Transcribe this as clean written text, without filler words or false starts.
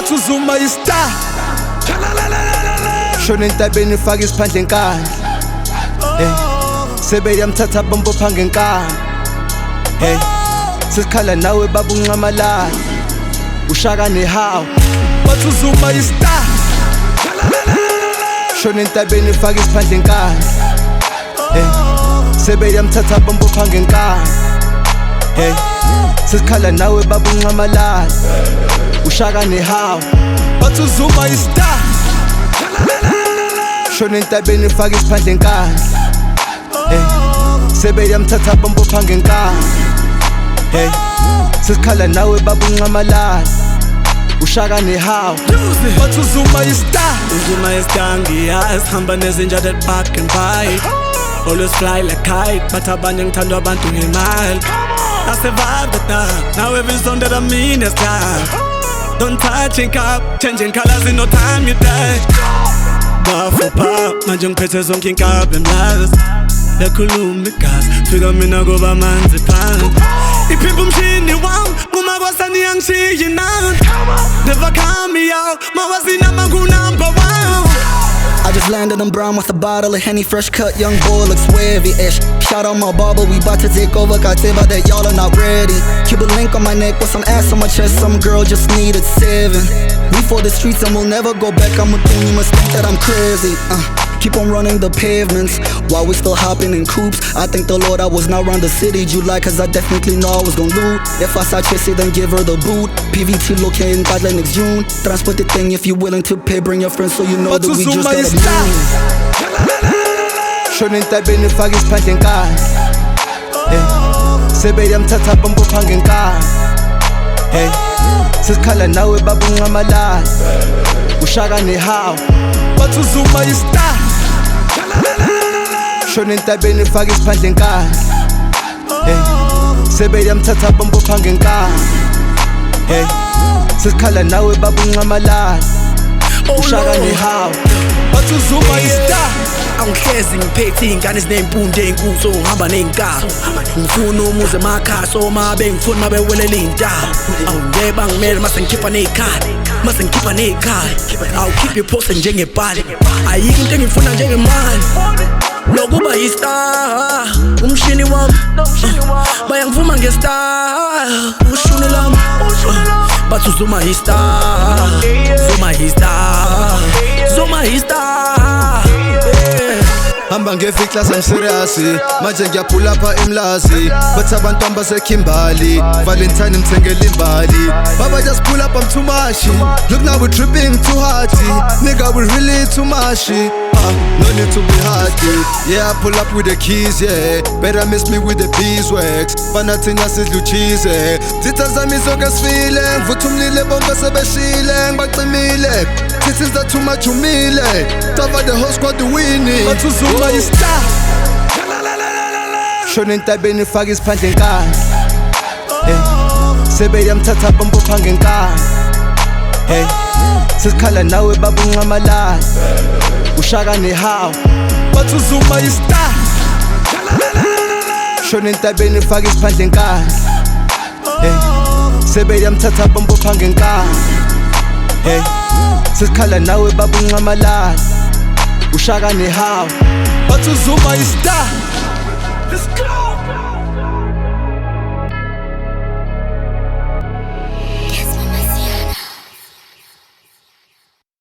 bathi uZuma istar. Shona entabeni faka isiphandle enkandla. Sebe yamthatha bambopha ngenkani. Sesikhala nawe baba uncamalala. Ushaka nehawu bathi uZuma istar. Shona entabeni faka isiphandle enkandla. Sebe yamthatha bambopha ngenkani. Sesikhala nawe baba uncamalala. Ushaka nehawu bathi uZuma istar. Shona entabeni faka isiphandle enkandla. Sebe yamthatha bambopha ngenkani. Sesikhala nawe baba uncamalala. Ushaka nehawu bathi uZuma istar. uZuma istar ngiyazi, hamba nezinja that park and bike. Always fly like kite, but abanye ngithandwa abantu ngemali. I survived the dark, now every song that I'm in is dark. Don't touch and cup, changing colors in no time you die. Bar for pop, manje ngiphethe zonke inkabi emlazi. Yakhuluma igazi, fika mina kuba amanzi phansi. Iphimba umshini wami, uma kwasani yangishiya inani. Never count me out, mawazinama ku-number 1. I just landed in Brown with a bottle of Henny, fresh cut, young boy, looks wavy-ish. Shout out my barber, we bout to take over, got tell about that y'all are not ready. Cuban link on my neck with some ass on my chest, some girl just needed 7. We for the streets and we'll never go back, I'm a thing, you must think that I'm crazy. Keep on running the pavements, while we still hopping in coops. I thank the Lord I was not around the city, July, cause I definitely know I was gon' loot. If I saw Chessy, then give her the boot. PVT located in God next June. Transport the thing if you willing to pay, bring your friends so you know that we just gotta move. Shona entabeni faka isiphandle enkandla. Sebe yamthatha bambopha ngenkani. Sesikhala nawe baba uncamalala. Ushaka nehawu bathi uZuma istar. Shona entabeni faka isiphandle enkandla. Sebe yamthatha bambopha ngenkani. Sesikhala nawe baba uncamalala. Ushaka nehawu bathi uZuma istar. Angihlezi ngiphethe iy'ngane ezinempundu ey'nkulu, so ngihamba ney'nkalo. Ngifuna umuze emakhaya, so mabe ngifuna mabewelela iy'ndawo. Ngeke bangimele mase ngikhipha ney'khaya. I'll keep you posted njengebhali. Ayikho into engifuna njengemali nokuba yistar. Umshini wami bayangivuma ngestar. Ushuni lami bathi uZuma istar. Zuma istar. Hamba ngeviklas I'm serious, manje ngiyaphula apha emlazi. Bathi abantu basekhimbali, Valentine ngithengela imbali. Baba just pull up, I'm too much. Look now we're tripping too hard. Nigga we really too much. No need to be hardy. Yeah, I pull up with the keys, yeah. Better miss me with the beeswax. Fanathina sidlu cheese. Zitha zami zonke sifile, ngivutha umlilo bonke sebeshile, ngibacimile. Titties that too much umile. Cover the whole squad the winning. Bathi uZuma istar. Shona entabeni faka isiphandle enkandla. Sebe yamthatha bambopha ngenkani. Sesikhala nawe baba uncamalala. Ushaka nehawu bathi uZuma istar. Shona entabeni faka isiphandle enkandla. Sebe yamthatha bambopha ngenkani. Sesikhala nawe baba uncamalala. Ushaka nehawu bathi uZuma istar.